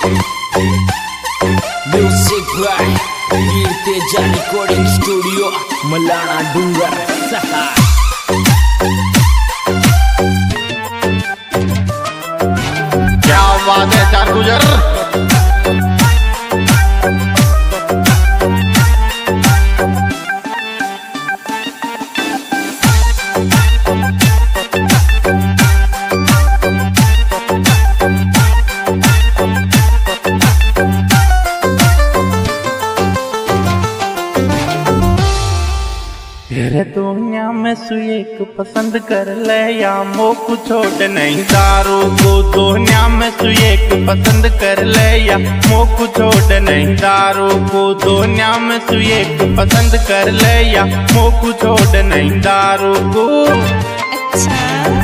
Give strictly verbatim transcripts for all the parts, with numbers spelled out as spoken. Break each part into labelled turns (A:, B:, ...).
A: Music by कीर्तेजा recording studio Malana Dungar सहा।
B: क्या बात है चार गुजर।
C: तेरे दुनिया में सु एक पसंद कर ले या मोक छोड़ नहीं दारू को। दुनिया में सु एक पसंद कर ले या मोक छोड़ नहीं दारू को। दुनिया में सु एक पसंद कर ले या मोक छोड़ नहीं दारू को।
D: अच्छा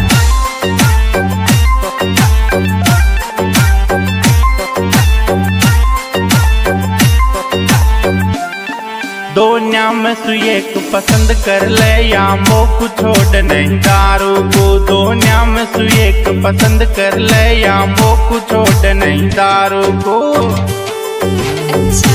C: दुनिया में सु एक पसंद कर ले या मोक छोड़ नहीं दारू को। दुनिया में सु एक पसंद कर ले या मोक छोड़ नहीं दारू को।
D: अच्छा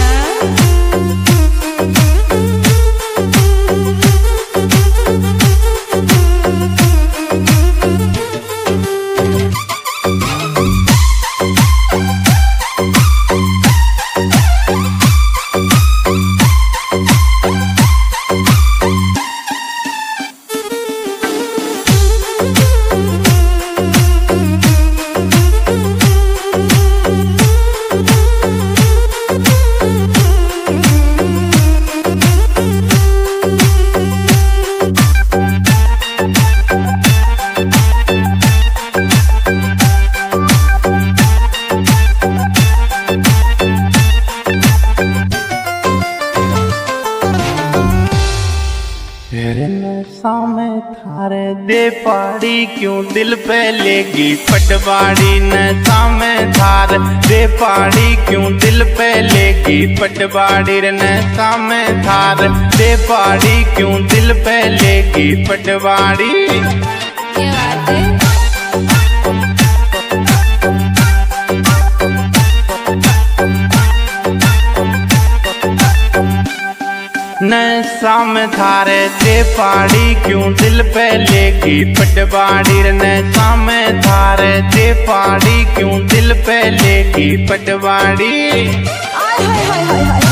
C: तेरे नशा में थारे दे पाड़ी क्यों दिल पे लेगी पटवाड़ी। नशा में थार दे पाड़ी क्यों दिल पे लेगी पटवाड़ी। रे नशा में थार दे पाड़ी क्यों दिल पे लेगी पटवाड़ी।
D: क्या बात है।
C: नशा में थारे दे पाड़ी क्यों दिल पे लेगी पटवाड़ी। रे नशा में थारे दे पाड़ी क्यों दिल पे लेगी पटवाड़ी।
D: हाय हाय हाय हाय हाय।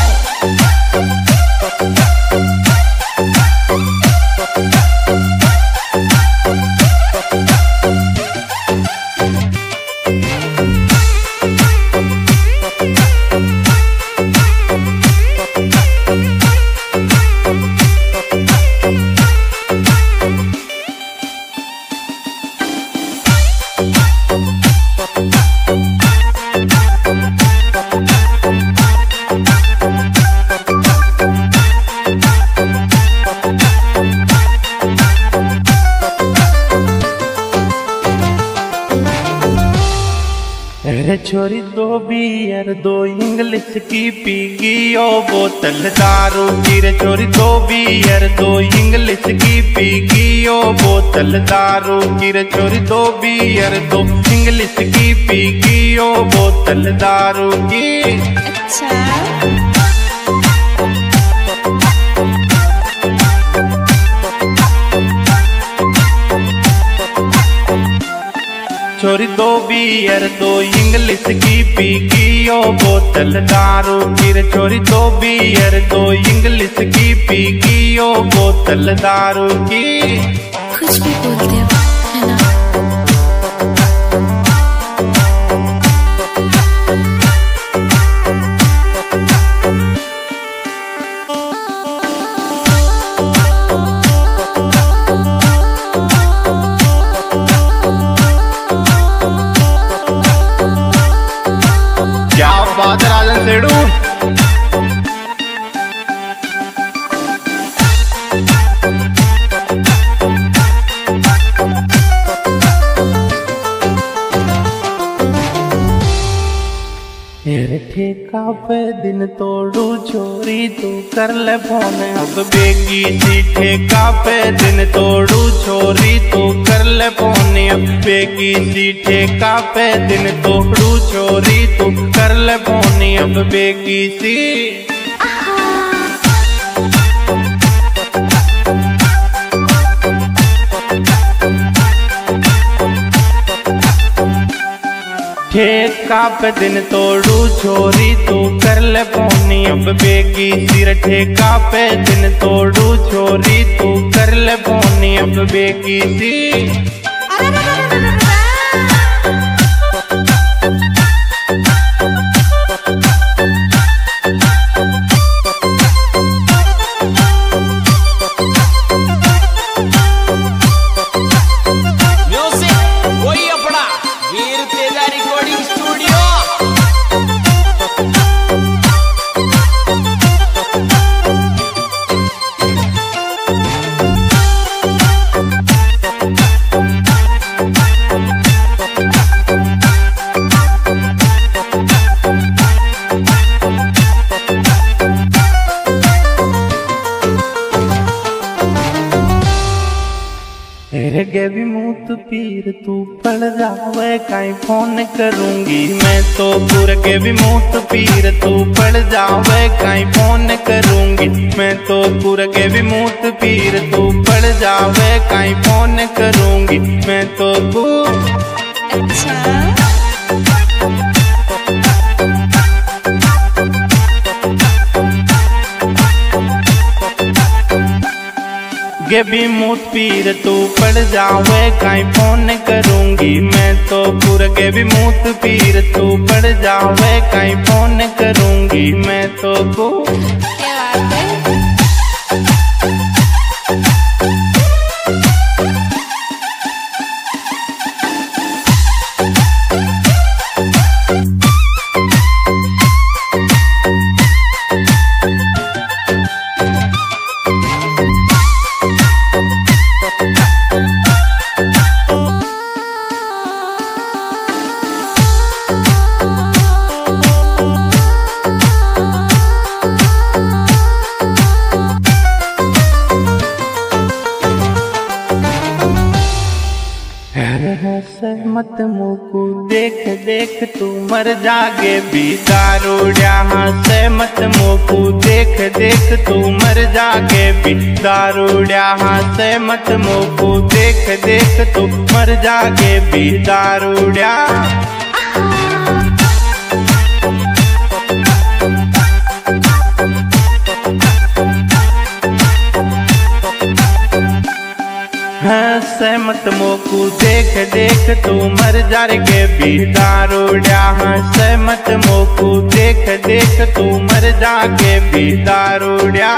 C: रे छोरी दो बियर दो इंग्लिश की पीगी ओ बोतल दारू की। रे छोरी दो बियर दो इंग्लिश की पीगी ओ बोतल दारू की। रे छोरी दो बियर दो इंग्लिश की पीगी ओ बोतल दारू की।
D: अच्छा
C: छोरी दो बियर दो इंग्लिश की पीगी ओ बोतल दारू की। रे छोरी दो बियर दो इंग्लिश की पीगी ओ बोतल दारू की।
D: कुछ भी बोलते हो है ना।
B: क्या बात है राजन सेठू।
C: तेरे ठेका पे दिन तोड़ू छोरी तू कर ले फोन अब बेगी सी। ठेका पे दिन तोड़ू छोरी तू कर ले फोन अब बेगी सी। ठेका पे दिन तोड़ू छोरी तू कर ले अब बेकिसी। ठेका पे दिन तोड़ू छोरी तू कर ले फोनी अब बेकिसी रे। ठेका पे दिन तोड़ू छोरी तू कर ले फोनी अब बेकिसी। गे भी मूत पीर तू पड़ जावे काई फोन करूंगी मैं तो पूरा। के भी मूत पीर तू पड़ जावे काई फोन करूंगी मैं तो पूरा। के भी मूत पीर तू पड़ जावे काई फोन करूंगी मैं तो तू।
D: अच्छा
C: गे भी मूत पीर तू पड़ जावे काई फोन करूंगी मैं तो पूरा। के भी मूत पीर तू पड़ जावे काई फोन करूंगी मैं तो को।
D: क्या बात है?
C: मत मुकू देख देख तू मर जागे भी दारूड्या। से मत मुकू देख देख तू मर जागे भी दारूड्या। से मत मुकू देख देख तू मर जागे भी दारूड्या। सहमत मोकू देख देख तू मर जागे भी दारूड्या। सहमत मोकू देख देख तू मर जागे भी दारूड्या।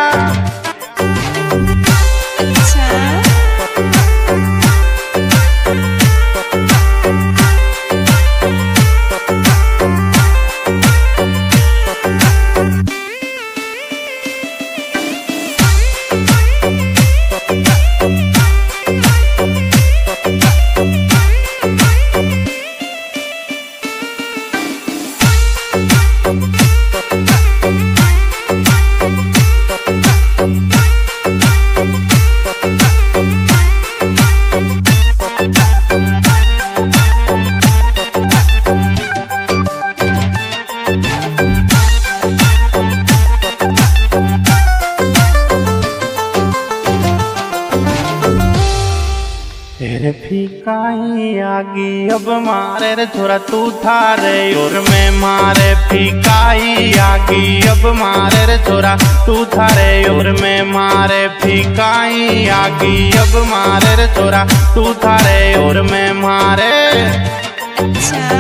C: तेरे फीकाई आगी अब मारे रे छोरा तू थारे और मैं मारे। फीकाई आगी अब मारे रे छोरा तू थारे और मैं मारे। फीकाई आगी अब मारे रे छोरा तू थारे और मैं मारे।
D: अच्छा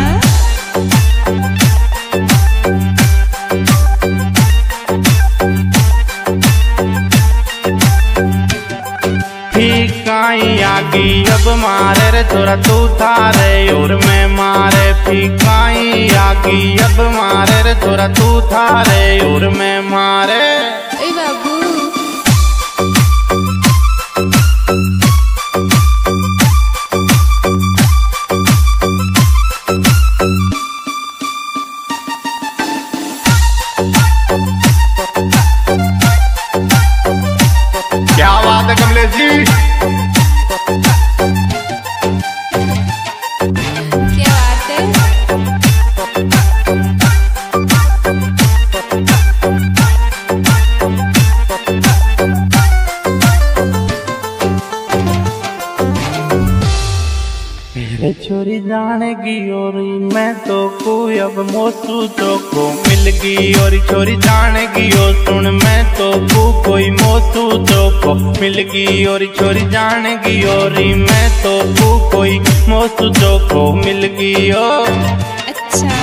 C: फीकाई आगी अब मारे रे छोरा तू थारे और मैं मारे। फीकाई आगी अब मारे रे छोरा तू थारे और मैं मारे।
D: ए बाबू
B: क्या बात है कमलेश जी।
D: क्या बात है?
C: छोरी जानेगी और मैं तो कोई अब मोसू चोको मिल गई और छोरी जानेगी ओ सुन मैं तो को कोई मोसू चोको मिल गई और छोरी जानेगी और मैं तो को कोई मोसू चोको मिल गई ओ।
D: अच्छा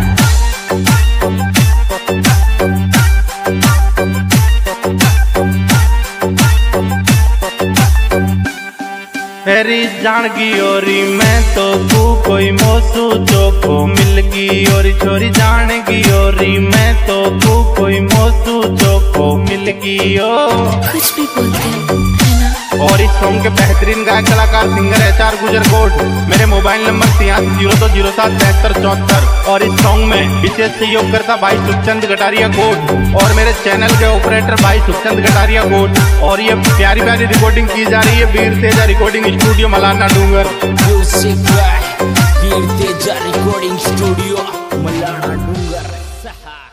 C: फेरी जानगी और मैं तो को कोई मोसू चोको मिल गई और छोरी जानेगी और मैं तो को कोई मोसू चोको मिल गई ओ।
D: कुछ भी बोलते हैं है ना।
C: और इस सॉन्ग के बेहतरीन गायक कलाकार सिंगर एच आर गुजर कोट मेरे मोबाइल नंबर तिहासी जीरो दो जीरो सात बहत्तर चौहत्तर और इस सॉन्ग में विशेष सहयोग करता भाई सुखचंद गटारिया कोट और मेरे चैनल के ऑपरेटर भाई सुखचंद गटारिया कोट और ये प्यारी प्यारी रिकॉर्डिंग की जा रही है Veer Teja recording studio Malana Dungar.
A: Music by Veer Teja recording studio Malana Dungar.